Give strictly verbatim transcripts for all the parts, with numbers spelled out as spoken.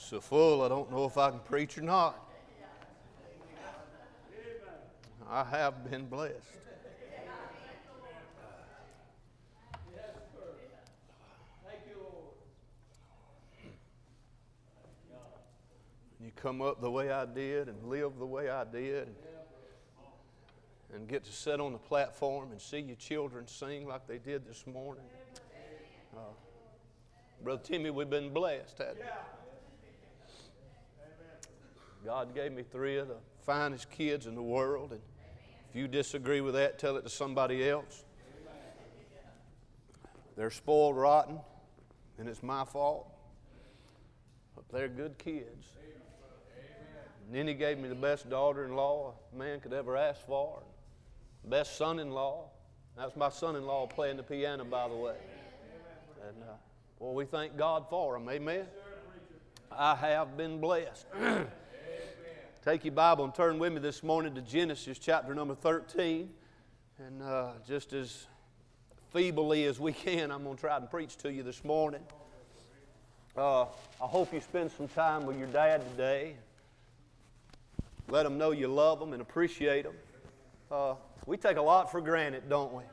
So full, I don't know if I can preach or not. I have been blessed. You come up the way I did and live the way I did and get to sit on the platform and see your children sing like they did this morning. Uh, Brother Timmy, we've been blessed, haven't we? God gave me three of the finest kids in the world, and if you disagree with that, tell it to somebody else. They're spoiled rotten, and it's my fault. But they're good kids. And then He gave me the best daughter-in-law a man could ever ask for. Best son-in-law. That's my son-in-law playing the piano, by the way. And uh, well, we thank God for him. Amen. I have been blessed. Take your Bible and turn with me this morning to Genesis chapter number thirteen. And uh, just as feebly as we can, I'm going to try and preach to you this morning. Uh, I hope you spend some time with your dad today. Let them know you love them and appreciate them. Uh, we take a lot for granted, don't we?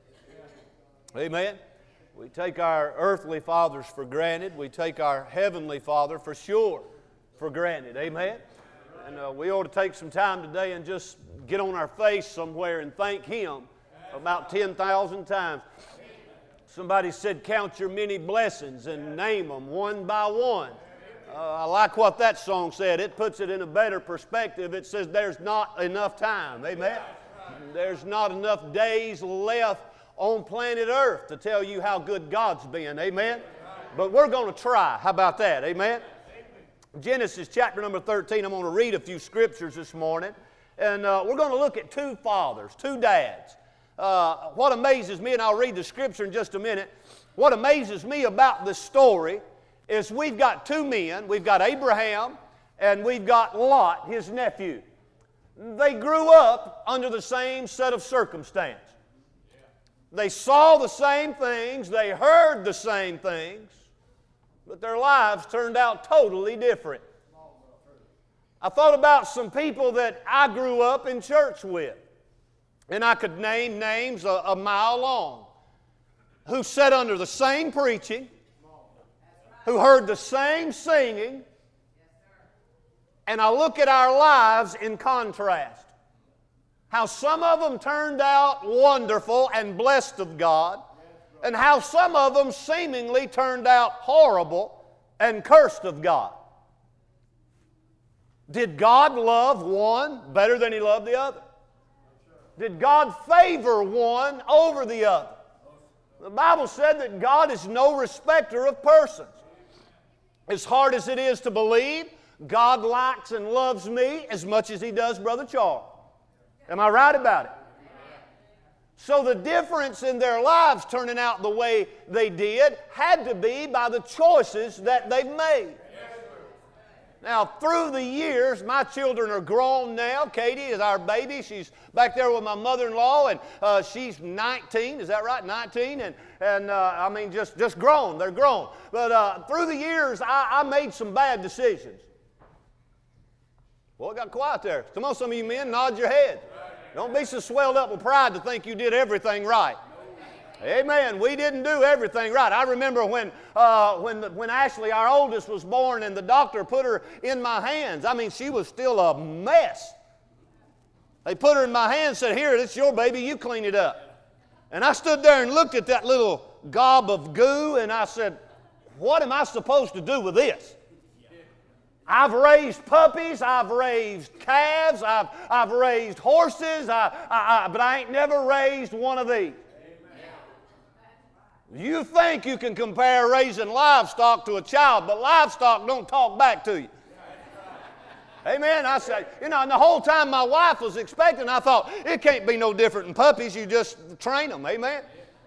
Amen. We take our earthly fathers for granted. We take our heavenly Father for sure for granted. Amen. And uh, we ought to take some time today and just get on our face somewhere and thank Him about ten thousand times. Somebody said, count your many blessings and name them one by one. Uh, I like what that song said. It puts it in a better perspective. It says there's not enough time. Amen. There's not enough days left on planet Earth to tell you how good God's been. Amen. But we're going to try. How about that? Amen. Genesis chapter number thirteen, I'm going to read a few scriptures this morning. And uh, we're going to look at two fathers, two dads. Uh, what amazes me, and I'll read the scripture in just a minute, what amazes me about this story is we've got two men. We've got Abraham and we've got Lot, his nephew. They grew up under the same set of circumstance. They saw the same things, they heard the same things, but their lives turned out totally different. I thought about some people that I grew up in church with, and I could name names a, a mile long, who sat under the same preaching, who heard the same singing, and I look at our lives in contrast. How some of them turned out wonderful and blessed of God, and how some of them seemingly turned out horrible and cursed of God. Did God love one better than He loved the other? Did God favor one over the other? The Bible said that God is no respecter of persons. As hard as it is to believe, God likes and loves me as much as He does Brother Charles. Am I right about it? So the difference in their lives turning out the way they did had to be by the choices that they've made. Now, through the years, my children are grown now. Katie is our baby. She's back there with my mother-in-law, and uh, she's nineteen. Is that right? nineteen? And, and uh, I mean, just, just grown. They're grown. But uh, through the years, I, I made some bad decisions. Well, it got quiet there. Come on, some of you men, nod your head. Don't be so swelled up with pride to think you did everything right. Amen. We didn't do everything right. I remember when, uh, when, the, when Ashley, our oldest, was born and the doctor put her in my hands. I mean, she was still a mess. They put her in my hands and said, here, it's your baby, you clean it up. And I stood there and looked at that little gob of goo and I said, what am I supposed to do with this? I've raised puppies, I've raised calves, I've, I've raised horses, I, I, I, but I ain't never raised one of these. You think you can compare raising livestock to a child, but livestock don't talk back to you. Amen. I said, you know, and the whole time my wife was expecting, I thought, it can't be no different than puppies. You just train them. Amen.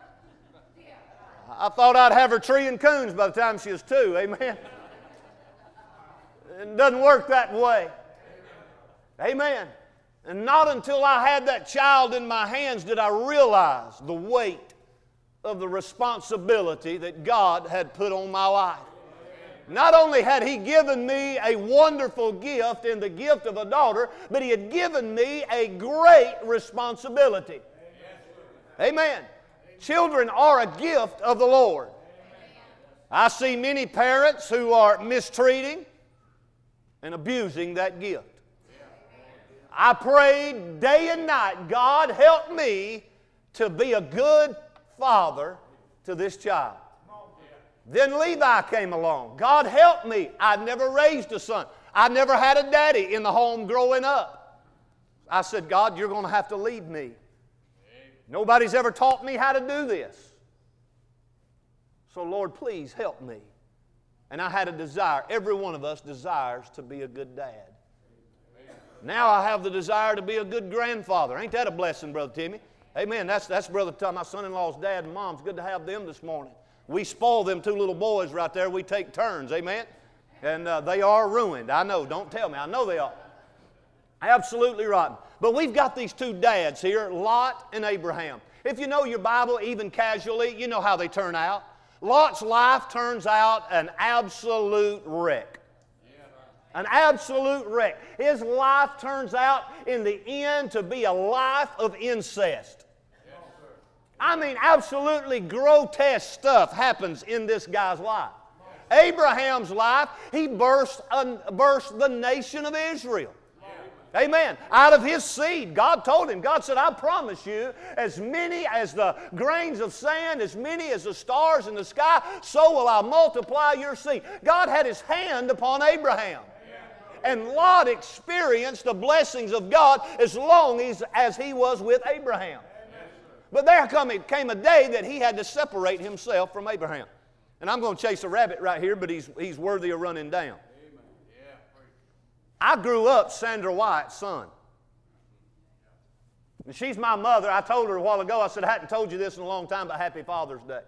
I thought I'd have her treeing coons by the time she was two. Amen. It doesn't work that way. Amen. And not until I had that child in my hands did I realize the weight of the responsibility that God had put on my life. Not only had He given me a wonderful gift in the gift of a daughter, but He had given me a great responsibility. Amen. Children are a gift of the Lord. I see many parents who are mistreating and abusing that gift. I prayed day and night, God help me to be a good father to this child. Then Levi came along. God help me. I'd never raised a son. I never had a daddy in the home growing up. I said, God, you're going to have to lead me. Nobody's ever taught me how to do this. So, Lord, please help me. And I had a desire. Every one of us desires to be a good dad. Now I have the desire to be a good grandfather. Ain't that a blessing, Brother Timmy? Amen. That's, that's Brother Tom, my son-in-law's dad and mom. It's good to have them this morning. We spoil them two little boys right there. We take turns. Amen. And uh, they are ruined. I know. Don't tell me. I know they are. Absolutely rotten. But we've got these two dads here, Lot and Abraham. If you know your Bible, even casually, you know how they turn out. Lot's life turns out an absolute wreck. An absolute wreck. His life turns out in the end to be a life of incest. I mean, absolutely grotesque stuff happens in this guy's life. Abraham's life, he burst, uh, burst the nation of Israel. Amen. Out of his seed, God told him, God said, I promise you, as many as the grains of sand, as many as the stars in the sky, so will I multiply your seed. God had His hand upon Abraham. And Lot experienced the blessings of God as long as, as he was with Abraham. But there came a day that he had to separate himself from Abraham. And I'm going to chase a rabbit right here, but he's, he's worthy of running down. I grew up Sandra White's son. And she's my mother. I told her a while ago, I said, I hadn't told you this in a long time, but Happy Father's Day.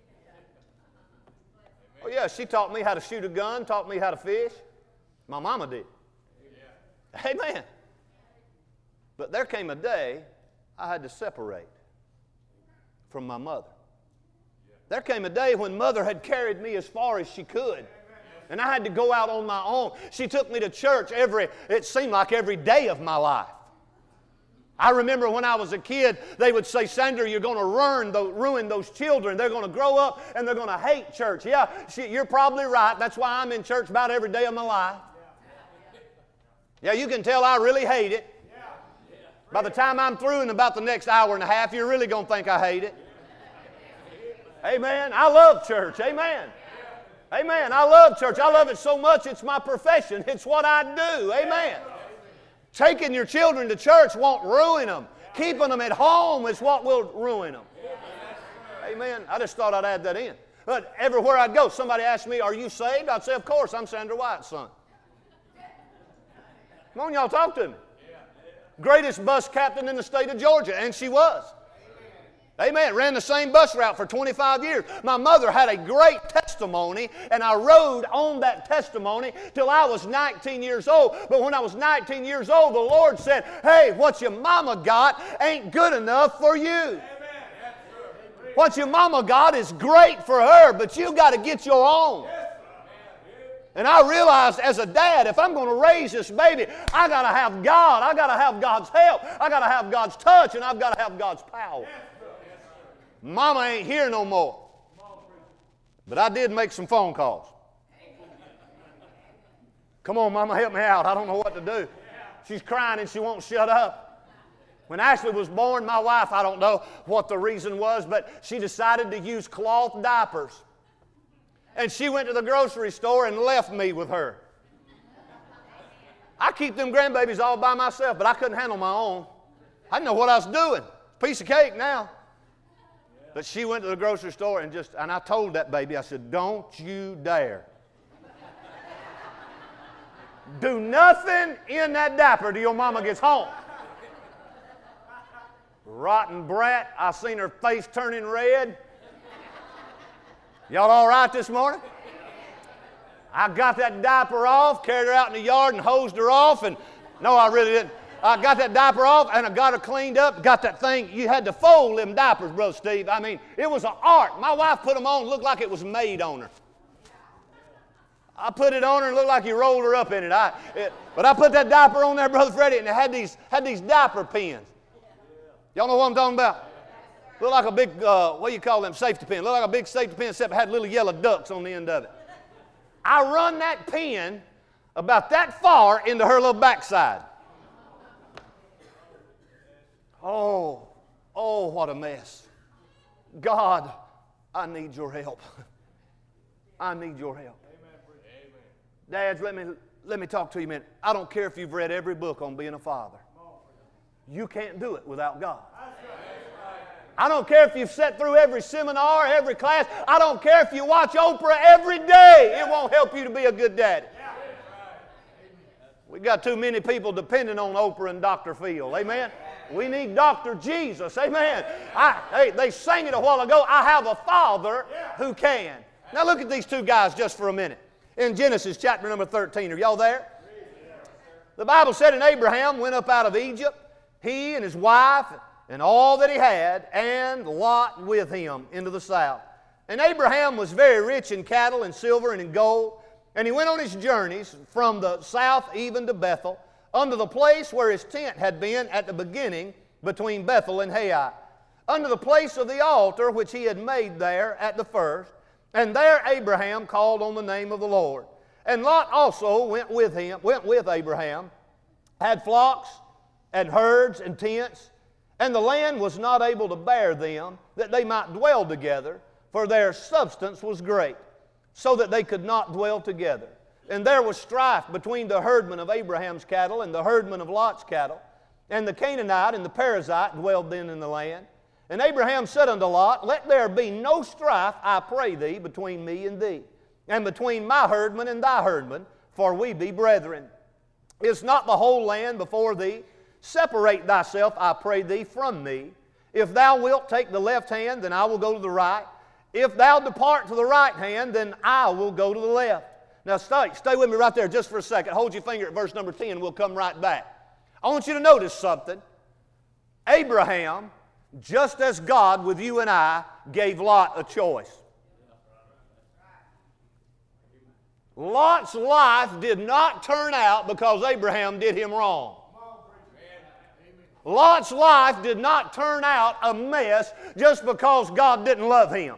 Oh yeah, she taught me how to shoot a gun, taught me how to fish. My mama did. Amen. But there came a day I had to separate from my mother. There came a day when mother had carried me as far as she could. And I had to go out on my own. She took me to church every, it seemed like every day of my life. I remember when I was a kid, they would say, Sandra, you're going to ruin, the, ruin those children. They're going to grow up and they're going to hate church. Yeah, she, you're probably right. That's why I'm in church about every day of my life. Yeah, you can tell I really hate it. By the time I'm through in about the next hour and a half, you're really going to think I hate it. Amen. I love church. Amen. Amen. I love church. I love it so much it's my profession. It's what I do. Amen. Taking your children to church won't ruin them. Keeping them at home is what will ruin them. Amen. I just thought I'd add that in. But everywhere I'd go, somebody asked me, are you saved? I'd say, of course, I'm Sandra White's son. Come on, y'all, talk to me. Greatest bus captain in the state of Georgia, and she was. Amen. Ran the same bus route for twenty-five years. My mother had a great testimony, and I rode on that testimony till I was nineteen years old. But when I was nineteen years old, the Lord said, hey, what your mama got ain't good enough for you. What your mama got is great for her, but you got to get your own. And I realized as a dad, if I'm going to raise this baby, I got to have God. I got to have God's help. I got to have God's touch, and I've got to have God's power. Mama ain't here no more. But I did make some phone calls. Come on, Mama, help me out. I don't know what to do. She's crying and she won't shut up. When Ashley was born, my wife, I don't know what the reason was, but she decided to use cloth diapers. And she went to the grocery store and left me with her. I keep them grandbabies all by myself, but I couldn't handle my own. I didn't know what I was doing. Piece of cake now. But she went to the grocery store and just, and I told that baby, I said, don't you dare. Do nothing in that diaper till your mama gets home. Rotten brat. I seen her face turning red. Y'all all right this morning? I got that diaper off, carried her out in the yard and hosed her off, and no, I really didn't. I got that diaper off and I got her cleaned up, got that thing. You had to fold them diapers, Brother Steve. I mean, it was an art. My wife put them on, looked like it was made on her. I put it on her and it looked like you rolled her up in it. I, it. But I put that diaper on there, Brother Freddie, and it had these, had these diaper pins. Y'all know what I'm talking about? Looked like a big, uh, what do you call them, safety pin. Looked like a big safety pin, except it had little yellow ducks on the end of it. I run that pin about that far into her little backside. Oh, oh, what a mess. God, I need your help. I need your help. Dads, let me, let me talk to you a minute. I don't care if you've read every book on being a father. You can't do it without God. I don't care if you've sat through every seminar, every class. I don't care if you watch Oprah every day. It won't help you to be a good daddy. We've got too many people depending on Oprah and Doctor Phil. Amen? We need Doctor Jesus. Amen? I, hey, they sang it a while ago. I have a Father who can. Now look at these two guys just for a minute. In Genesis chapter number thirteen. Are y'all there? The Bible said, and Abraham went up out of Egypt, he and his wife and all that he had, and Lot with him into the south. And Abraham was very rich in cattle and silver and in gold. And he went on his journeys from the south even to Bethel, unto the place where his tent had been at the beginning between Bethel and Hai, unto the place of the altar which he had made there at the first. And there Abraham called on the name of the Lord. And Lot also went with him, went with Abraham, had flocks and herds and tents, and the land was not able to bear them, that they might dwell together, for their substance was great, so that they could not dwell together. And there was strife between the herdmen of Abraham's cattle and the herdmen of Lot's cattle. And the Canaanite and the Perizzite dwelled then in the land. And Abraham said unto Lot, let there be no strife, I pray thee, between me and thee, and between my herdmen and thy herdmen, for we be brethren. Is not the whole land before thee? Separate thyself, I pray thee, from me. If thou wilt take the left hand, then I will go to the right. If thou depart to the right hand, then I will go to the left. Now stay, stay with me right there just for a second. Hold your finger at verse number ten and we'll come right back. I want you to notice something. Abraham, just as God with you and I, gave Lot a choice. Lot's life did not turn out because Abraham did him wrong. Lot's life did not turn out a mess just because God didn't love him.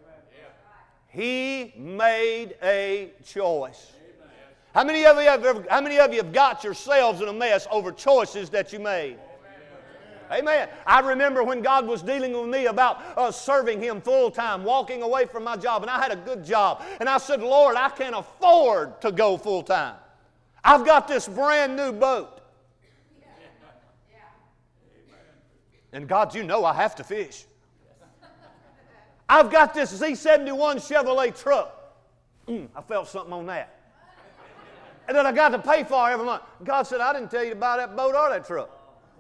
He made a choice. How many of you have ever, how many of you have got yourselves in a mess over choices that you made? Amen. I remember when God was dealing with me about uh, serving Him full time, walking away from my job, and I had a good job. And I said, Lord, I can't afford to go full time. I've got this brand new boat. And God, you know I have to fish. I've got this Z seventy-one Chevrolet truck. Mm, I felt something on that. And then I got to pay for it every month. God said, I didn't tell you to buy that boat or that truck.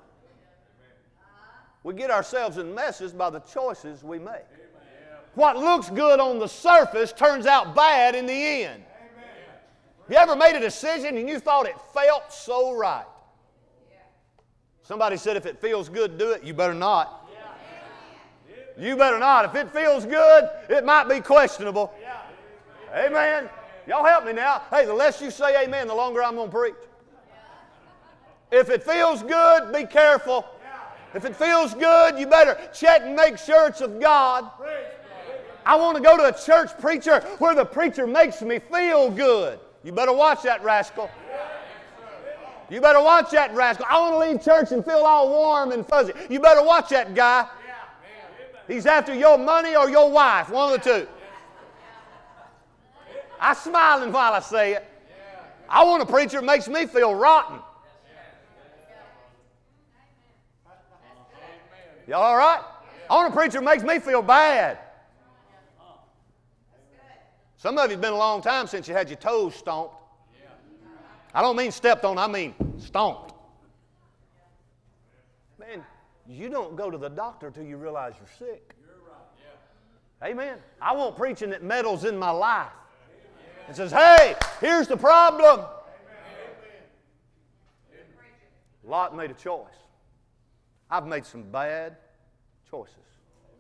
We get ourselves in messes by the choices we make. What looks good on the surface turns out bad in the end. You ever made a decision and you thought it felt so right? Somebody said if it feels good, do it. You better not. You better not. If it feels good, it might be questionable. Amen. Y'all help me now. Hey, the less you say amen, the longer I'm going to preach. If it feels good, be careful. If it feels good, you better check and make sure it's of God. I want to go to a church preacher where the preacher makes me feel good. You better watch that rascal. You better watch that rascal. I want to leave church and feel all warm and fuzzy. You better watch that guy. He's after your money or your wife, one of the two. I'm smiling while I say it. I want a preacher that makes me feel rotten. Y'all all right? I want a preacher that makes me feel bad. Some of you have been a long time since you had your toes stomped. I don't mean stepped on, I mean stomped. Man, you don't go to the doctor till you realize you're sick. Amen. I want preaching that meddles in my life and says, hey, here's the problem. Lot made a choice. I've made some bad choices.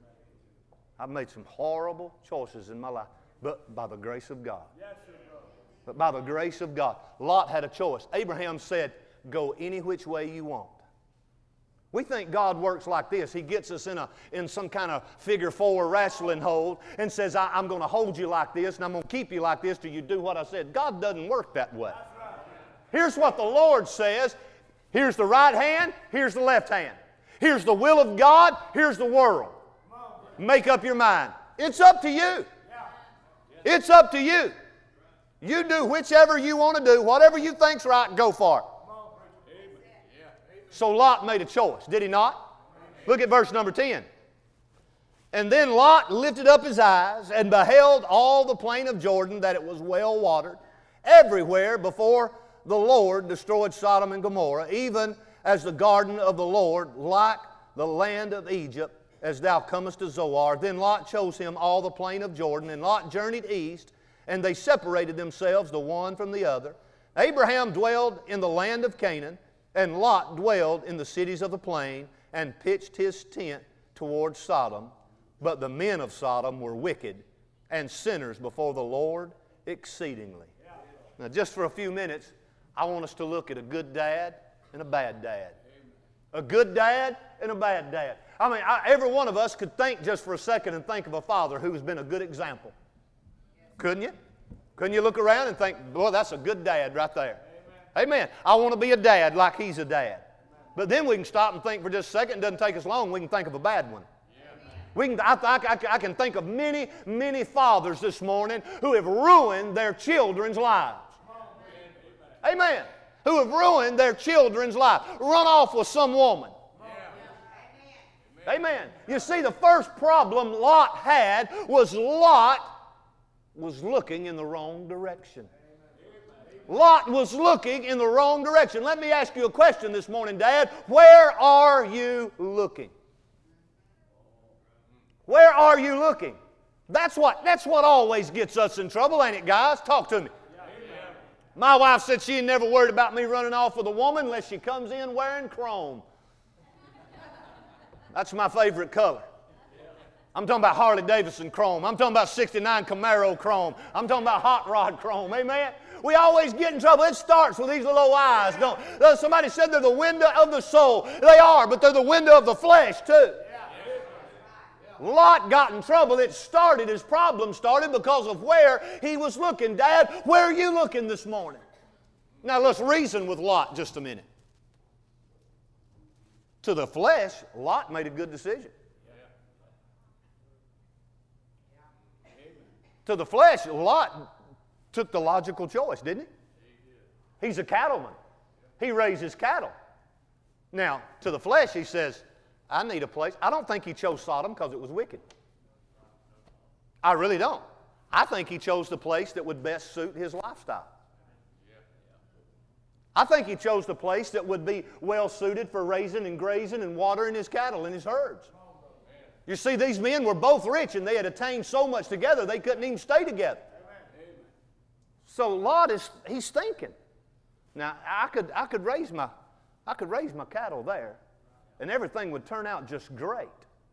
I've made some horrible choices in my life, but by the grace of God. but by the grace of God. Lot had a choice. Abraham said, go any which way you want. We think God works like this. He gets us in, a, in some kind of figure four wrestling hold and says, I, I'm going to hold you like this and I'm going to keep you like this till you do what I said. God doesn't work that way. Here's what the Lord says. Here's the right hand. Here's the left hand. Here's the will of God. Here's the world. Make up your mind. It's up to you. It's up to you. You do whichever you want to do. Whatever you think's right, go for it. So Lot made a choice, did he not? Look at verse number ten. And then Lot lifted up his eyes and beheld all the plain of Jordan, that it was well watered, everywhere before the Lord destroyed Sodom and Gomorrah, even as the garden of the Lord, like the land of Egypt, as thou comest to Zoar. Then Lot chose him all the plain of Jordan, and Lot journeyed east, and they separated themselves the one from the other. Abraham dwelled in the land of Canaan, and Lot dwelled in the cities of the plain, and pitched his tent toward Sodom. But the men of Sodom were wicked and sinners before the Lord exceedingly. Now, just for a few minutes, I want us to look at a good dad and a bad dad. A good dad and a bad dad. I mean, I, every one of us could think just for a second and think of a father who has been a good example. Couldn't you? Couldn't you look around and think, boy, that's a good dad right there? Amen. I want to be a dad like he's a dad. But then we can stop and think for just a second. It doesn't take us long. We can think of a bad one. We can, I, I, I can think of many, many fathers this morning who have ruined their children's lives. Amen. Who have ruined their children's lives. Run off with some woman. Amen. You see, the first problem Lot had was Lot was looking in the wrong direction. Lot was looking in the wrong direction. Let me ask you a question this morning, Dad. Where are you looking? Where are you looking? That's what, that's what always gets us in trouble, ain't it, guys? Talk to me. My wife said she ain't never worried about me running off with a woman unless she comes in wearing chrome. That's my favorite color. I'm talking about Harley Davidson chrome. I'm talking about sixty-nine Camaro chrome. I'm talking about hot rod chrome. Amen? We always get in trouble. It starts with these little eyes. Don't, somebody said they're the window of the soul. They are, but they're the window of the flesh too. Lot got in trouble. It started, his problem started because of where he was looking. Dad, where are you looking this morning? Now let's reason with Lot just a minute. To the flesh, Lot made a good decision. To the flesh, Lot took the logical choice, didn't he? He's a cattleman. He raises cattle. Now, to the flesh, he says, I need a place. I don't think he chose Sodom because it was wicked. I really don't. I think he chose the place that would best suit his lifestyle. I think he chose the place that would be well suited for raising and grazing and watering his cattle and his herds. You see, these men were both rich and they had attained so much together they couldn't even stay together. So Lot is, he's thinking. Now, I could, I could raise my, I could raise my cattle there and everything would turn out just great.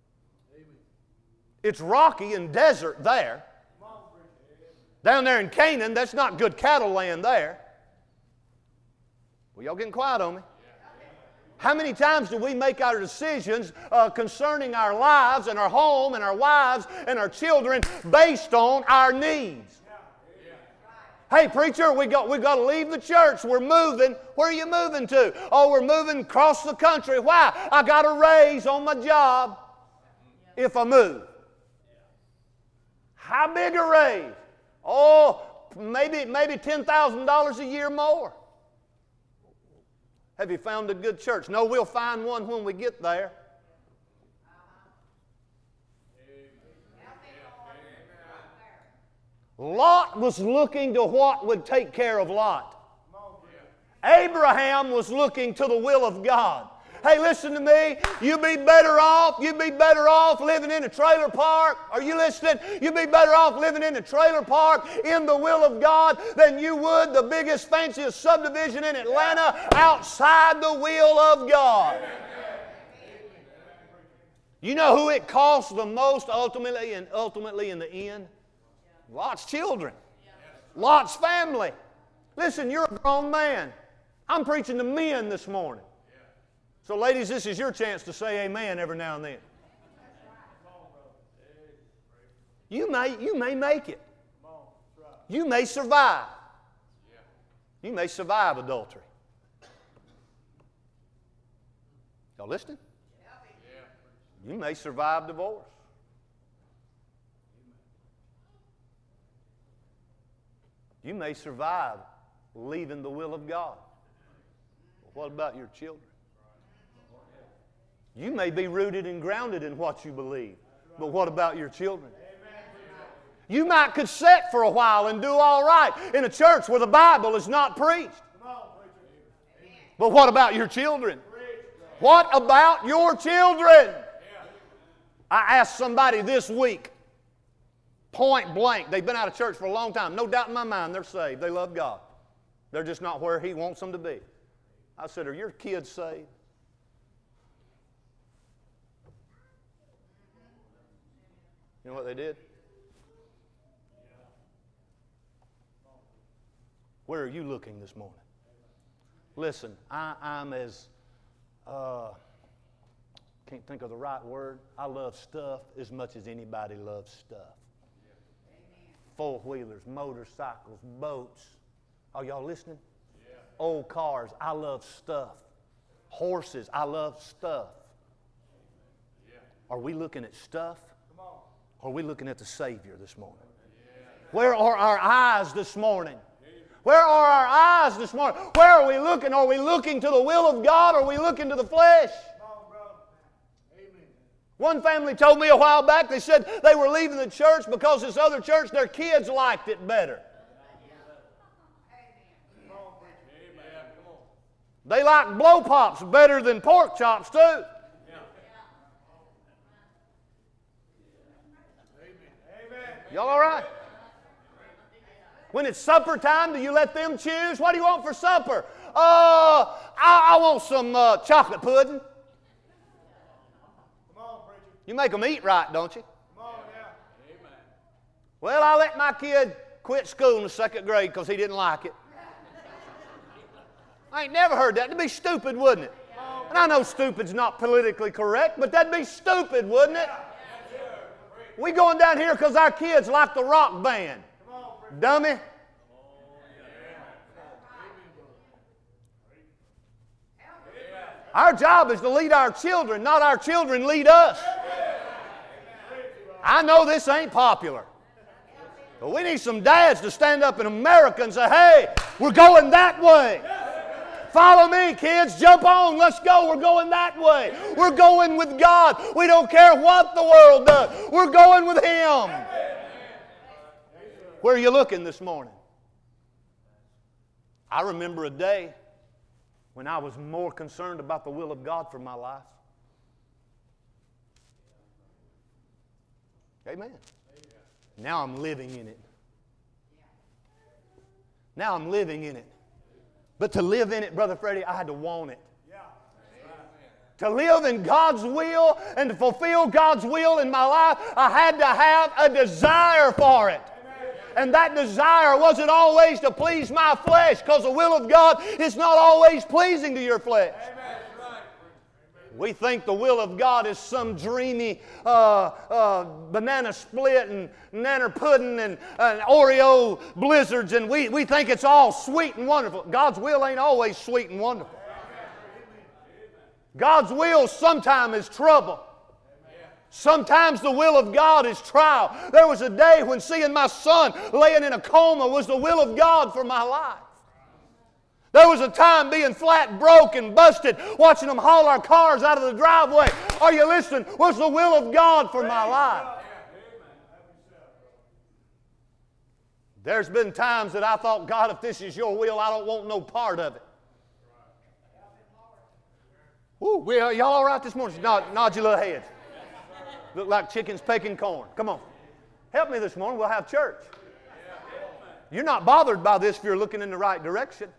It's rocky and desert there. Down there in Canaan, that's not good cattle land there. Well, y'all getting quiet on me? How many times do we make our decisions uh, concerning our lives and our home and our wives and our children based on our needs? Hey, preacher, we got, we got to leave the church. We're moving. Where are you moving to? Oh, we're moving across the country. Why? I got a raise on my job if I move. How big a raise? Oh, maybe, maybe ten thousand dollars a year more. Have you found a good church? No, we'll find one when we get there. Lot was looking to what would take care of Lot. Abraham was looking to the will of God. Hey, listen to me. You'd be better off, you'd be better off living in a trailer park. Are you listening? You'd be better off living in a trailer park in the will of God than you would the biggest, fanciest subdivision in Atlanta outside the will of God. You know who it costs the most ultimately and ultimately in the end? Lot's children. Lot's family. Listen, you're a grown man. I'm preaching to men this morning. So ladies, this is your chance to say amen every now and then. You may, you may make it. You may survive. You may survive adultery. Y'all listening? You may survive divorce. You may survive leaving the will of God. What about your children? You may be rooted and grounded in what you believe, but what about your children? You might could sit for a while and do all right in a church where the Bible is not preached. But what about your children? What about your children? I asked somebody this week, point blank, they've been out of church for a long time. No doubt in my mind they're saved. They love God. They're just not where He wants them to be. I said, are your kids saved? You know what they did? Where are you looking this morning? Listen, I, I'm as, uh, can't think of the right word. I love stuff as much as anybody loves stuff. Four-wheelers, motorcycles, boats. Are y'all listening? Yeah. Old cars. I love stuff. Horses. I love stuff. Yeah. Are we looking at stuff? Come on. Or are we looking at the Savior this morning? Yeah. Where are our eyes this morning? Where are our eyes this morning? Where are we looking? Are we looking to the will of God or are we looking to the flesh? One family told me a while back, they said they were leaving the church because this other church, their kids liked it better. They like blow pops better than pork chops too. Y'all all right? When it's supper time, do you let them choose? What do you want for supper? Uh, I, I want some uh, chocolate pudding. You make them eat right, don't you? Come on, yeah. Amen. Well, I let my kid quit school in the second grade because he didn't like it. I ain't never heard that. That'd be stupid, wouldn't it? And I know stupid's not politically correct, but that'd be stupid, wouldn't it? We going down here because our kids like the rock band. Dummy. Our job is to lead our children, not our children lead us. I know this ain't popular, but we need some dads to stand up in America and say, hey, we're going that way. Follow me, kids. Jump on. Let's go. We're going that way. We're going with God. We don't care what the world does. We're going with Him. Where are you looking this morning? I remember a day when I was more concerned about the will of God for my life. Amen. Now I'm living in it. Now I'm living in it. But to live in it, Brother Freddie, I had to want it. To live in God's will and to fulfill God's will in my life, I had to have a desire for it. And that desire wasn't always to please my flesh, because the will of God is not always pleasing to your flesh. We think the will of God is some dreamy uh, uh, banana split and nanner pudding and, and Oreo blizzards, and we, we think it's all sweet and wonderful. God's will ain't always sweet and wonderful. God's will sometimes is trouble. Sometimes the will of God is trial. There was a day when seeing my son laying in a coma was the will of God for my life. There was a time being flat broke and busted, watching them haul our cars out of the driveway. Are you listening? Was the will of God for my life. There's been times that I thought, God, if this is your will, I don't want no part of it. Woo, we, y'all all right this morning? Nod, nod your little heads. Look like chickens pecking corn. Come on. Help me this morning. We'll have church. You're not bothered by this if you're looking in the right direction.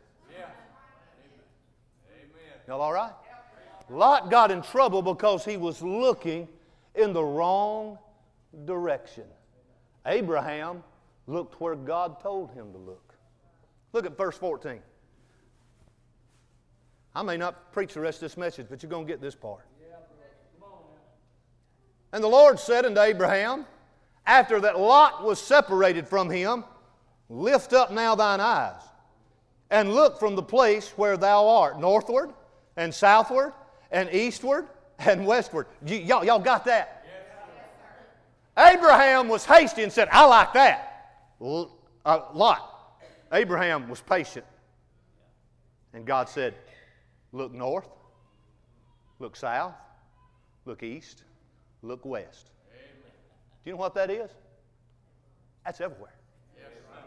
Y'all all right? Lot got in trouble because he was looking in the wrong direction. Abraham looked where God told him to look. Look at verse fourteen. I may not preach the rest of this message, but you're going to get this part. And the Lord said unto Abraham, after that Lot was separated from him, lift up now thine eyes, and look from the place where thou art, northward, and southward, and eastward, and westward. Y- y'all, y'all got that? Yes, Abraham was hasty and said, I like that. L- uh, Lot. Abraham was patient. And God said, look north, look south, look east, look west. Amen. Do you know what that is? That's everywhere. Yes,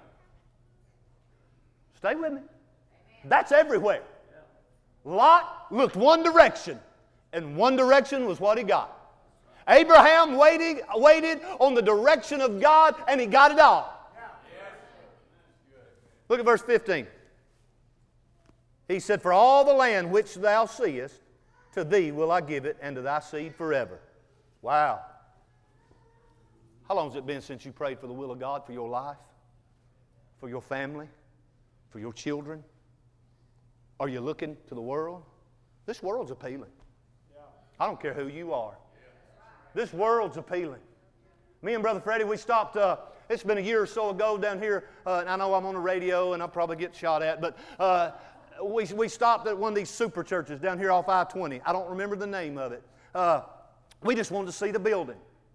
stay with me. Amen. That's everywhere. Yeah. Lot looked one direction, and one direction was what he got. Abraham waited, waited on the direction of God, and he got it all. Yeah. Yes. Look at verse fifteen. He said, for all the land which thou seest, to thee will I give it, and to thy seed forever. Wow. How long has it been since you prayed for the will of God for your life, for your family, for your children? Are you looking to the world? This world's appealing. I don't care who you are. This world's appealing. Me and Brother Freddie, we stopped, uh, it's been a year or so ago down here, uh, and I know I'm on the radio and I'll probably get shot at, but uh, we, we stopped at one of these super churches down here off I twenty. I don't remember the name of it. Uh, we just wanted to see the building.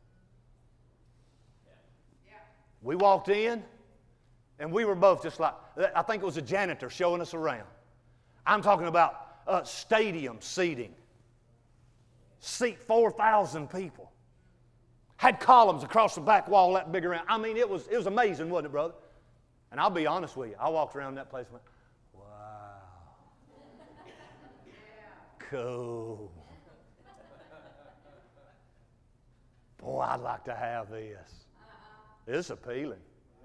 We walked in, and we were both just like, I think it was a janitor showing us around. I'm talking about uh, stadium seating. Seat four thousand people. Had columns across the back wall that big around. I mean, it was, it was amazing, wasn't it, brother? And I'll be honest with you. I walked around that place and went, wow. Cool. Boy, I'd like to have this. It's appealing.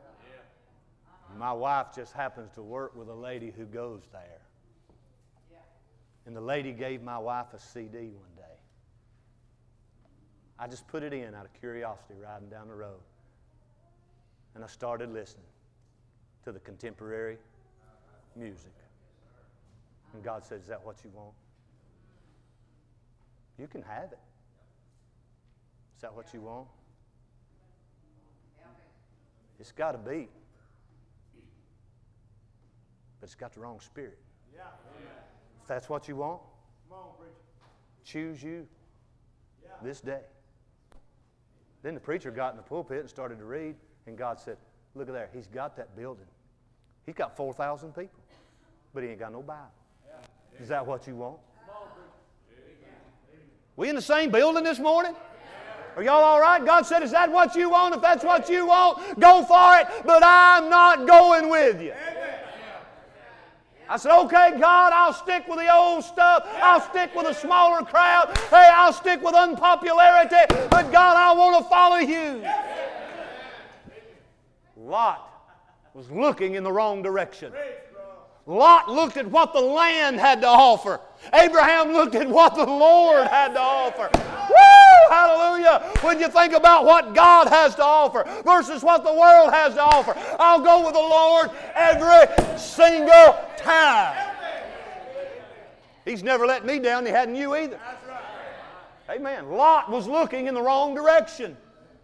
My wife just happens to work with a lady who goes there. And the lady gave my wife a C D one day. I just put it in out of curiosity riding down the road. And I started listening to the contemporary music. And God said, is that what you want? You can have it. Is that what you want? It's got a beat. But it's got the wrong spirit. If that's what you want, choose you this day. Then the preacher got in the pulpit and started to read, and God said, look at there, he's got that building. He's got four thousand people, but he ain't got no Bible. Is that what you want? We in the same building this morning? Are y'all all right? God said, is that what you want? If that's what you want, go for it, but I'm not going with you. I said, okay, God, I'll stick with the old stuff. I'll stick with a smaller crowd. Hey, I'll stick with unpopularity. But God, I want to follow you. Lot was looking in the wrong direction. Lot looked at what the land had to offer. Abraham looked at what the Lord had to offer. Woo! Hallelujah! When you think about what God has to offer versus what the world has to offer, I'll go with the Lord every single time. He's never let me down. He hadn't you either. Amen. Lot was looking in the wrong direction.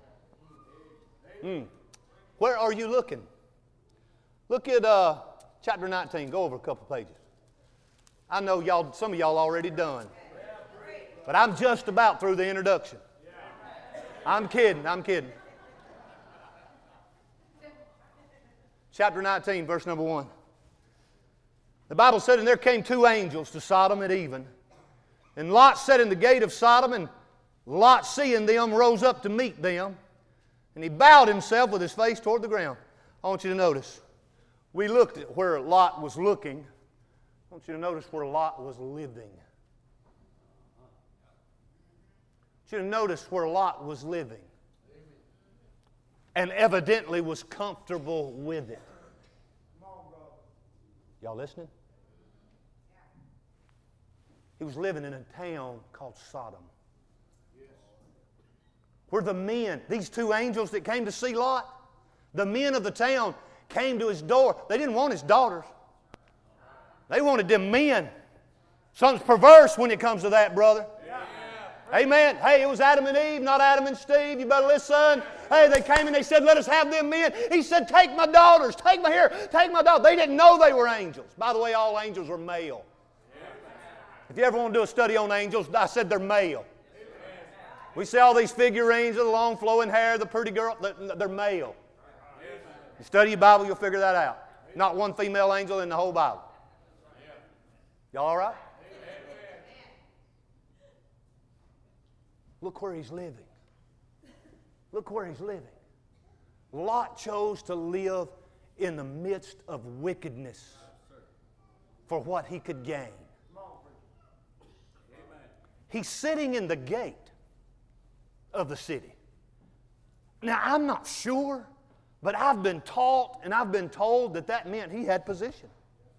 Hmm. Where are you looking? Look at uh, chapter nineteen. Go over a couple pages. I know y'all, some of y'all already done. But I'm just about through the introduction. I'm kidding, I'm kidding. Chapter nineteen, verse number one. The Bible said, and there came two angels to Sodom at even. And Lot sat in the gate of Sodom, and Lot, seeing them, rose up to meet them. And he bowed himself with his face toward the ground. I want you to notice, we looked at where Lot was looking. I want you to notice where Lot was living. I want you to notice where Lot was living. And evidently was comfortable with it. Y'all listening? He was living in a town called Sodom. Where the men, these two angels that came to see Lot, The men of the town came to his door. They didn't want his daughters. They wanted them men. Something's perverse when it comes to that, brother. Yeah. Amen. Hey, it was Adam and Eve, not Adam and Steve. You better listen. Hey, they came and they said, let us have them men. He said, take my daughters. Take my hair. Take my daughters. They didn't know they were angels. By the way, all angels are male. If you ever want to do a study on angels, I said they're male. We see all these figurines with the long flowing hair, the pretty girl, they're male. You study your Bible, you'll figure that out. Not one female angel in the whole Bible. Y'all all right? Look where he's living. Look where he's living. Lot chose to live in the midst of wickedness for what he could gain. He's sitting in the gate of the city. Now, I'm not sure, but I've been taught and I've been told that that meant he had position.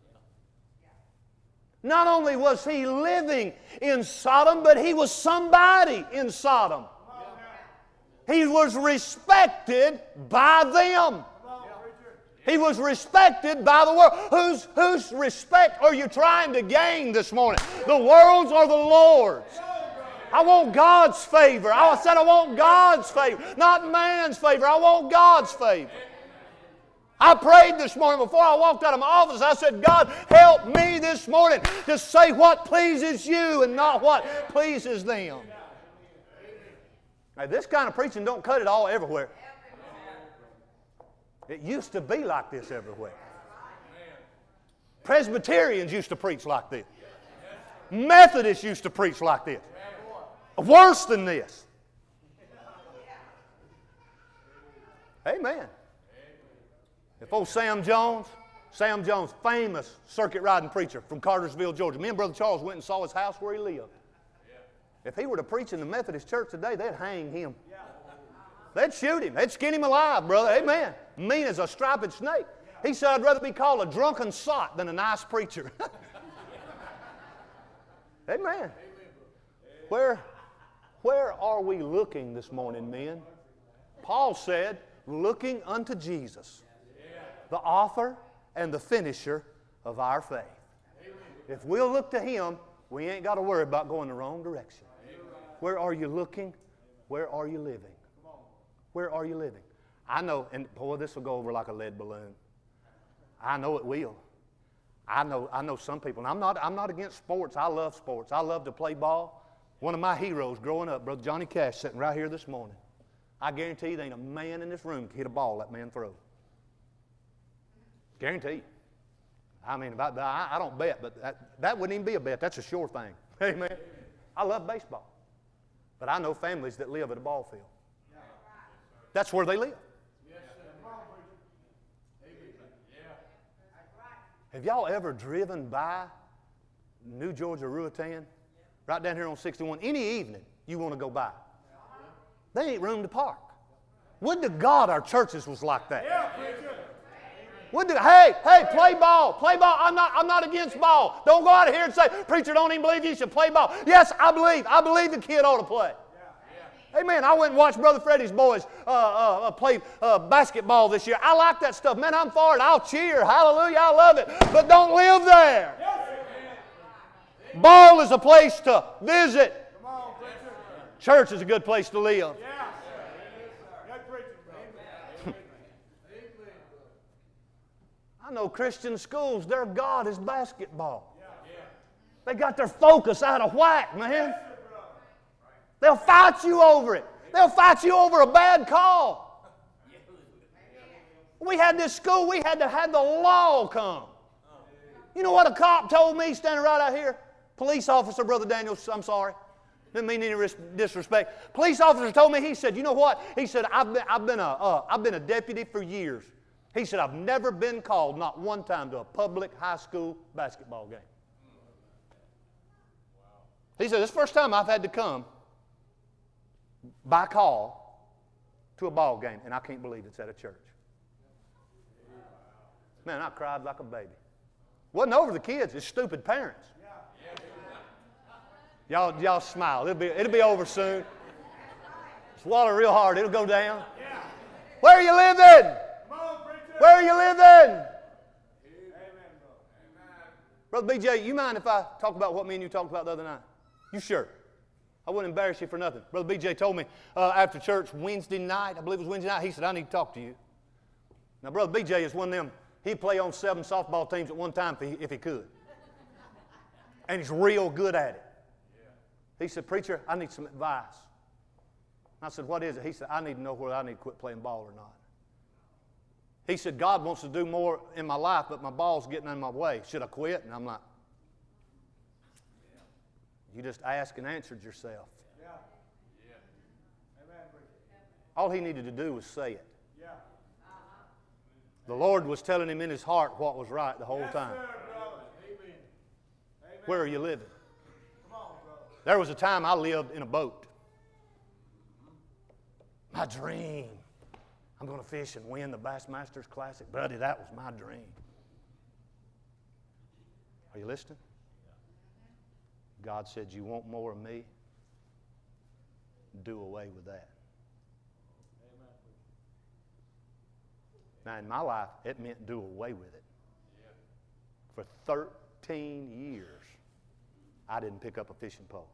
Not only was he living in Sodom, but he was somebody in Sodom. He was respected by them. He was respected by the world. Whose, whose respect are you trying to gain this morning? The world's or the Lord's? I want God's favor. I said I want God's favor, not man's favor. I want God's favor. I prayed this morning before I walked out of my office. I said, God, help me this morning to say what pleases you and not what pleases them. Now, this kind of preaching don't cut it all everywhere. It used to be like this everywhere. Presbyterians used to preach like this. Methodists used to preach like this. Worse than this. Amen. If old Sam Jones, Sam Jones, famous circuit riding preacher from Cartersville, Georgia. Me and Brother Charles went and saw his house where he lived. If he were to preach in the Methodist church today, they'd hang him. They'd shoot him. They'd skin him alive, brother. Amen. Mean as a striped snake. He said, I'd rather be called a drunken sot than a nice preacher. Amen. Where, where are we looking this morning, men? Paul said, looking unto Jesus, the author and the finisher of our faith. If we'll look to Him, we ain't got to worry about going the wrong direction. Where are you looking? Where are you living? Where are you living? I know, and boy, this will go over like a lead balloon. I know it will. I know, I know some people, and I'm not, I'm not against sports. I love sports. I love to play ball. One of my heroes growing up, Brother Johnny Cash, sitting right here this morning. I guarantee you there ain't a man in this room can hit a ball that man throws. Guarantee you. I mean, about, I, I don't bet, but that, that wouldn't even be a bet. That's a sure thing. Amen. I love baseball. But I know families that live at a ball field. That's where they live. Have y'all ever driven by New Georgia Ruatan? Right down here on sixty-one. Any evening you want to go by. They ain't room to park. Would to God our churches was like that. Would to, hey, hey, play ball. Play ball. I'm not, I'm not against ball. Don't go out of here and say, preacher, don't even believe you should play ball. Yes, I believe. I believe the kid ought to play. Amen. I went and watched Brother Freddie's boys uh, uh, play uh, basketball this year. I like that stuff. Man, I'm for it. I'll cheer. Hallelujah. I love it. But don't live there. Ball is a place to visit. Church is a good place to live. I know Christian schools, their God is basketball. They got their focus out of whack, man. They'll fight you over it. They'll fight you over a bad call. We had this school, we had to have the law come. You know what a cop told me standing right out here? Police officer, Brother Daniels, I'm sorry. Didn't mean any disrespect. Police officer told me, he said, you know what? He said, I've been, I've been, a, uh, I've been a deputy for years. He said, I've never been called, not one time, to a public high school basketball game. He said, this is the first time I've had to come by call to a ball game, and I can't believe it's at a church. Man, I cried like a baby. Wasn't over the kids, it's stupid parents. Y'all, y'all smile. It'll be, it'll be over soon. Swallow real hard. It'll go down. Where are you living? Where are you living? Brother B J, you mind if I talk about what me and you talked about the other night? You sure? I wouldn't embarrass you for nothing. Brother B J told me uh, after church Wednesday night, I believe it was Wednesday night, he said, I need to talk to you. Now, Brother B J is one of them, he'd play on seven softball teams at one time if he, if he could. And he's real good at it. He said, preacher, I need some advice. I said, what is it? He said, I need to know whether I need to quit playing ball or not. He said, God wants to do more in my life, but my ball's getting in my way. Should I quit? And I'm like, you just asked and answered yourself. Yeah. Yeah. All he needed to do was say it. Yeah. Uh-huh. The Lord was telling him in his heart what was right the whole yes, time. Sir, Amen. Where are you living? Come on, brother. There was a time I lived in a boat. My dream. I'm going to fish and win the Bassmasters Classic. Buddy, that was my dream. Are you listening? God said, you want more of me? Do away with that. Now, in my life, it meant do away with it. For thirteen years, I didn't pick up a fishing pole.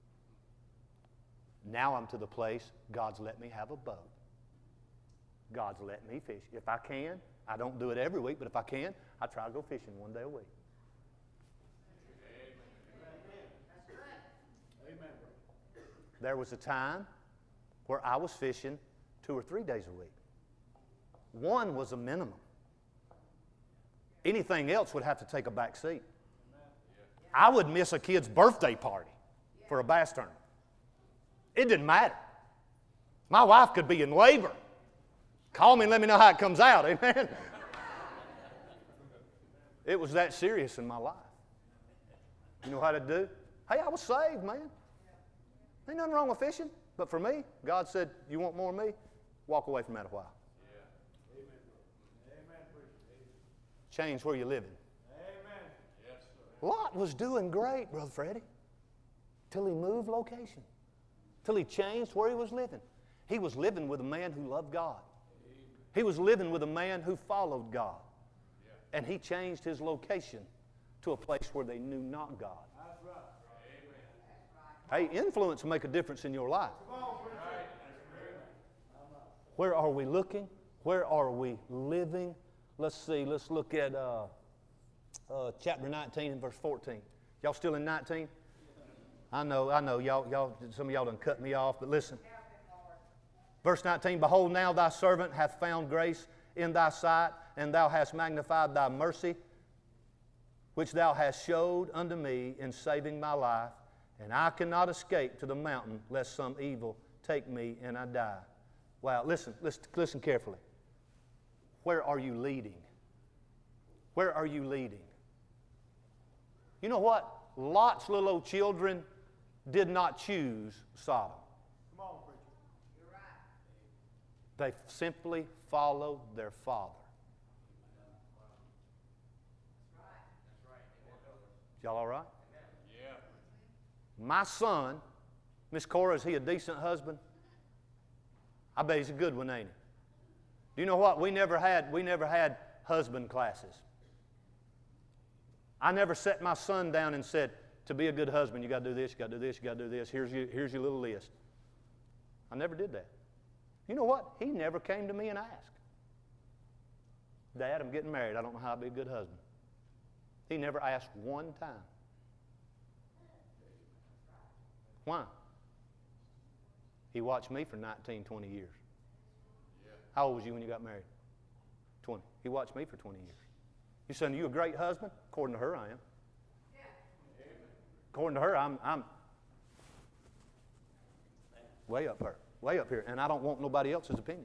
Now I'm to the place, God's let me have a boat. God's let me fish. If I can, I don't do it every week, but if I can, I try to go fishing one day a week. Amen. There was a time where I was fishing two or three days a week. One was a minimum. Anything else would have to take a back seat. I would miss a kid's birthday party for a bass tournament. It didn't matter. My wife could be in labor. Call me and let me know how it comes out, amen? It was that serious in my life. You know how to do? Hey, I was saved, man. Ain't nothing wrong with fishing. But for me, God said, you want more of me? Walk away from that a while. Yeah. Amen. Change where you're living. Amen. Yes, sir. Lot was doing great, Brother Freddie, till he moved location, till he changed where he was living. He was living with a man who loved God. He was living with a man who followed God. Yeah. And he changed his location to a place where they knew not God. That's right. Hey, influence will make a difference in your life. Where are we looking? Where are we living? Let's see. Let's look at uh, uh, chapter nineteen and verse fourteen. Y'all still in nineteen? I know, I know. Y'all, y'all, some of y'all done cut me off, but listen. Verse nineteen, behold, now thy servant hath found grace in thy sight, and thou hast magnified thy mercy, which thou hast showed unto me in saving my life, and I cannot escape to the mountain, lest some evil take me and I die. Wow, listen, listen, listen carefully. Where are you leading? Where are you leading? You know what? Lot's little old children did not choose Sodom. They simply followed their father. Y'all all right? Yeah. My son, Miss Cora, is he a decent husband? I bet he's a good one, ain't he? Do you know what? We never had, we never had husband classes. I never set my son down and said, to be a good husband, you got to do this, you got to do this, you got to do this. Here's your, here's your little list. I never did that. You know what? He never came to me and asked. Dad, I'm getting married. I don't know how to be a good husband. He never asked one time. Why? He watched me for nineteen, twenty years. How old was you when you got married? twenty. He watched me for twenty years. You said, are you a great husband? According to her, I am. According to her, I'm, I'm way up her. Way up here, and I don't want nobody else's opinion.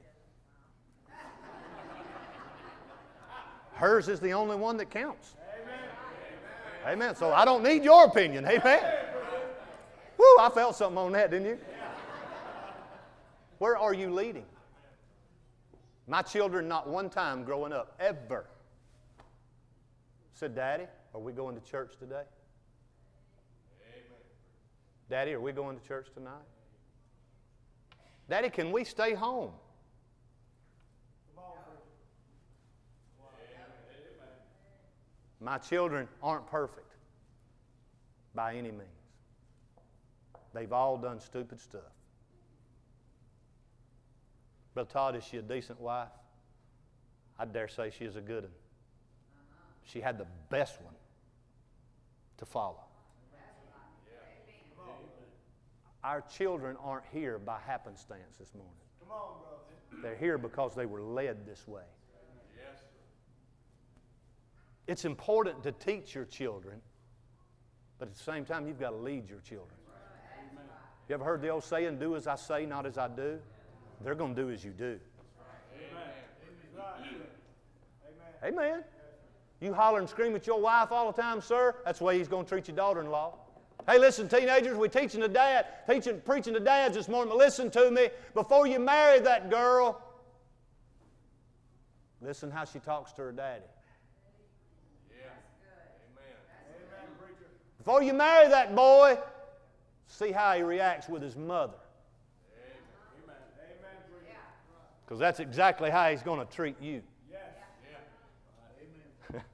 Hers is the only one that counts. Amen. Amen. So I don't need your opinion. Amen. Woo, I felt something on that, didn't you? Where are you leading? My children, not one time growing up, ever, said, Daddy, are we going to church today? Amen. Daddy, are we going to church tonight? Daddy, can we stay home? My children aren't perfect by any means. They've all done stupid stuff. Brother Todd, is she a decent wife? I dare say she is a good one. She had the best one to follow. Our children aren't here by happenstance this morning. Come on, brother. They're here because they were led this way. Yes. It's important to teach your children, but at the same time, you've got to lead your children. Amen. You ever heard the old saying, do as I say, not as I do? They're going to do as you do. Amen. Amen. Amen. You holler and scream at your wife all the time, sir, that's the way he's going to treat your daughter-in-law. Hey, listen, teenagers, we're teaching the dad, teaching, preaching to dads this morning, but listen to me. Before you marry that girl, listen how she talks to her daddy. Yeah. Amen. Amen, preacher. Before you marry that boy, see how he reacts with his mother. Amen. Amen, preacher. Because that's exactly how he's going to treat you. Yes. Yeah. Amen.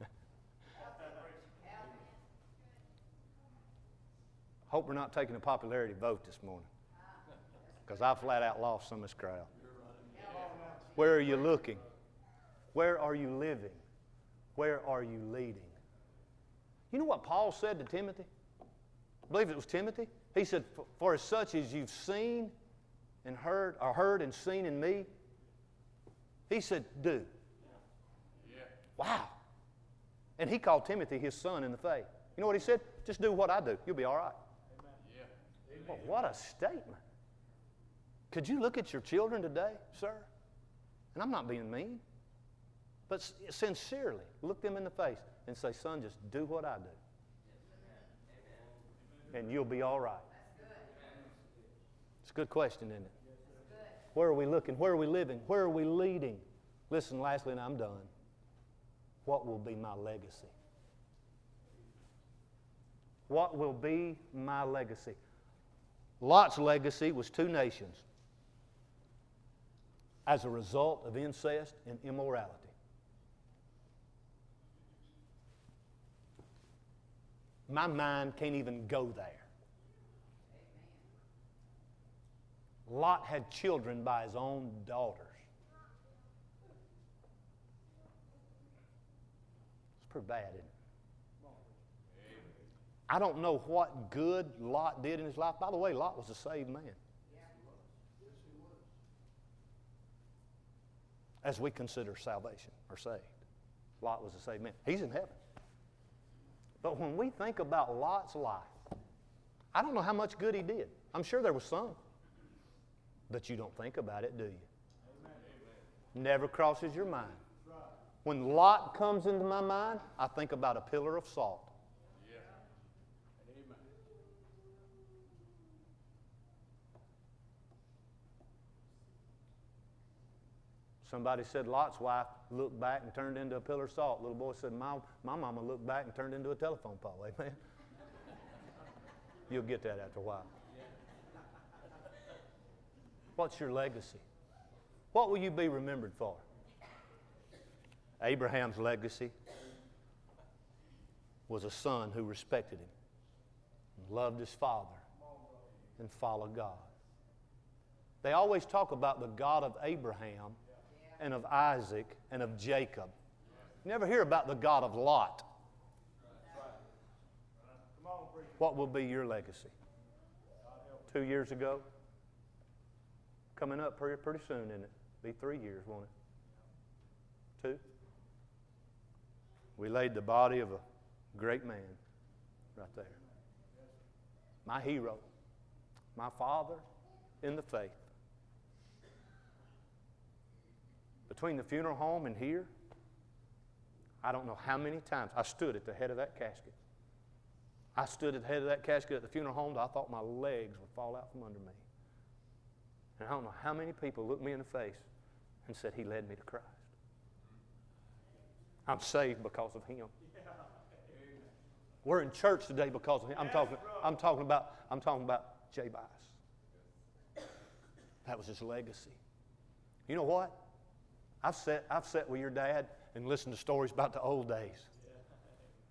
Hope we're not taking a popularity vote this morning, because I flat out lost some of this crowd. Where are you looking? Where are you living? Where are you leading? You know what Paul said to Timothy? I believe it was Timothy. He said, for as such as you've seen and heard, or heard and seen in me, he said, do. Yeah. Wow. And he called Timothy his son in the faith. You know what he said? Just do what I do. You'll be all right. Well, what a statement. Could you look at your children today, sir? And I'm not being mean, but sincerely look them in the face and say, son, just do what I do. And you'll be all right. It's a good question, isn't it? Where are we looking? Where are we living? Where are we leading? Listen, lastly, and I'm done. What will be my legacy? What will be my legacy? Lot's legacy was two nations as a result of incest and immorality. My mind can't even go there. Lot had children by his own daughters. It's pretty bad, isn't it? I don't know what good Lot did in his life. By the way, Lot was a saved man. As we consider salvation or saved, Lot was a saved man. He's in heaven. But when we think about Lot's life, I don't know how much good he did. I'm sure there was some. But you don't think about it, do you? Amen. Never crosses your mind. When Lot comes into my mind, I think about a pillar of salt. Somebody said Lot's wife looked back and turned into a pillar of salt. Little boy said, my, my mama looked back and turned into a telephone pole. Amen? You'll get that after a while. What's your legacy? What will you be remembered for? Abraham's legacy was a son who respected him, and loved his father, and followed God. They always talk about the God of Abraham and of Isaac and of Jacob. You never hear about the God of Lot. What will be your legacy? Two years ago, coming up pretty, pretty soon, isn't it? Be three years, won't it? Two. We laid the body of a great man right there. My hero, my father in the faith. Between the funeral home and here, I don't know how many times I stood at the head of that casket. I stood at the head of that casket at the funeral home, I thought my legs would fall out from under me. And I don't know how many people looked me in the face and said, he led me to Christ. I'm saved because of him. We're in church today because of him. I'm talking, I'm talking about, I'm talking about Jabez. That was his legacy. You know what? I've sat, I've sat with your dad and listened to stories about the old days.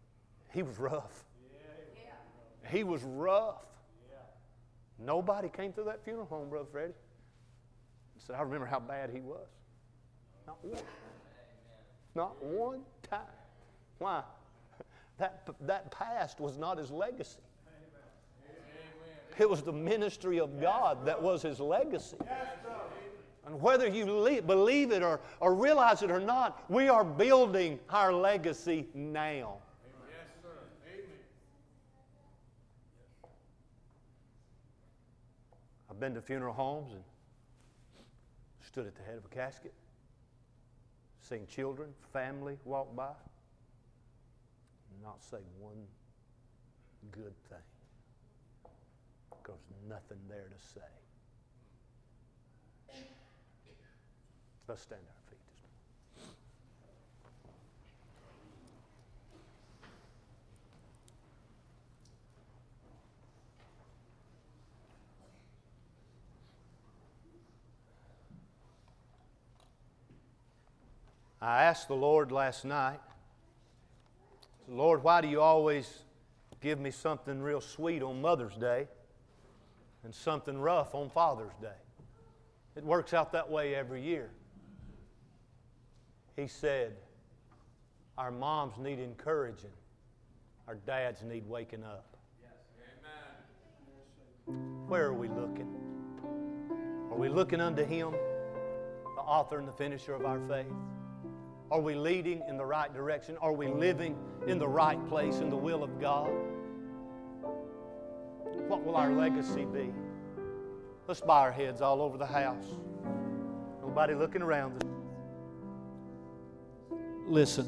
he was rough. He was rough. Nobody came through that funeral home, Brother Freddie. He said, I remember how bad he was. Not one. Not one time. Why? That, that past was not his legacy. It was the ministry of God that was his legacy. And whether you believe it or, or realize it or not, we are building our legacy now. Yes, sir. Amen. I've been to funeral homes and stood at the head of a casket, seen children, family walk by, and not say one good thing. Because nothing there to say. Let's stand on our feet this morning. I asked the Lord last night, Lord, why do you always give me something real sweet on Mother's Day and something rough on Father's Day? It works out that way every year. He said, our moms need encouraging. Our dads need waking up. Amen. Where are we looking? Are we looking unto Him, the author and the finisher of our faith? Are we leading in the right direction? Are we living in the right place in the will of God? What will our legacy be? Let's bow our heads all over the house. Nobody looking around us. Listen.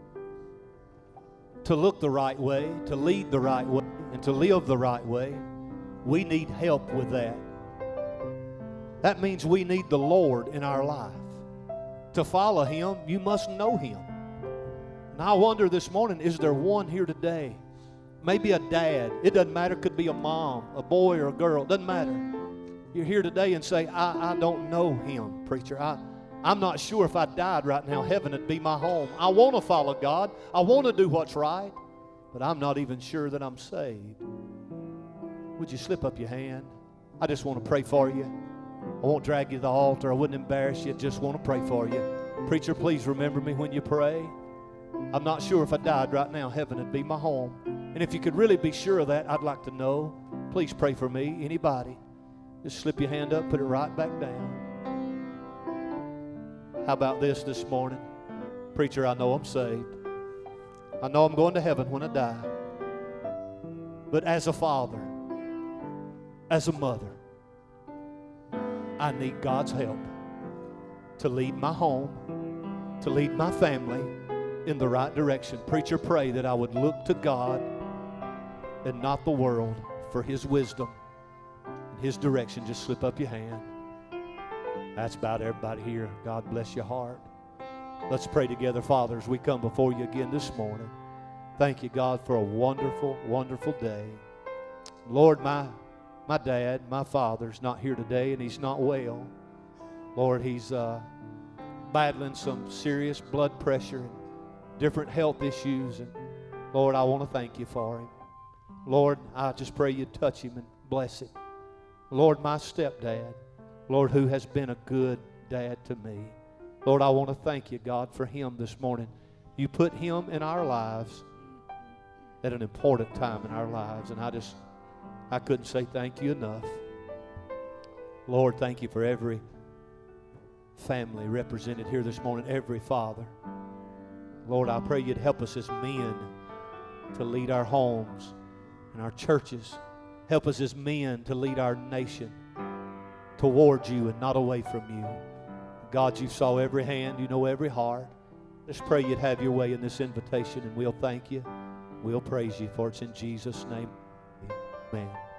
To look the right way, to lead the right way, and to live the right way, we need help with that. That means we need the Lord in our life. To follow Him, you must know Him. And I wonder this morning, is there one here today? Maybe a dad. It doesn't matter. It could be a mom, a boy, or a girl. It doesn't matter. You're here today and say, I, I don't know Him, preacher. I, I'm not sure if I died right now, heaven would be my home. I want to follow God. I want to do what's right. But I'm not even sure that I'm saved. Would you slip up your hand? I just want to pray for you. I won't drag you to the altar. I wouldn't embarrass you. I just want to pray for you. Preacher, please remember me when you pray. I'm not sure if I died right now, heaven would be my home. And if you could really be sure of that, I'd like to know. Please pray for me. Anybody? Just slip your hand up, put it right back down. How about this this morning? Preacher, I know I'm saved. I know I'm going to heaven when I die. But as a father, as a mother, I need God's help to lead my home, to lead my family in the right direction. Preacher, pray that I would look to God and not the world for His wisdom and His direction. Just slip up your hand. That's about everybody here. God bless your heart. Let's pray together, Father, as we come before you again this morning. Thank you, God, for a wonderful, wonderful day. Lord, my My dad, my father's not here today, and he's not well. Lord, he's uh, battling some serious blood pressure and different health issues. And Lord, I want to thank you for him. Lord, I just pray you touch him and bless him. Lord, my stepdad, Lord, who has been a good dad to me. Lord, I want to thank you, God, for him this morning. You put him in our lives at an important time in our lives, and I just... I couldn't say thank you enough. Lord, thank you for every family represented here this morning, every father. Lord, I pray you'd help us as men to lead our homes and our churches. Help us as men to lead our nation towards you and not away from you. God, you saw every hand, you know every heart. Just pray you'd have your way in this invitation, and we'll thank you. We'll praise you, for it's in Jesus' name. Amen.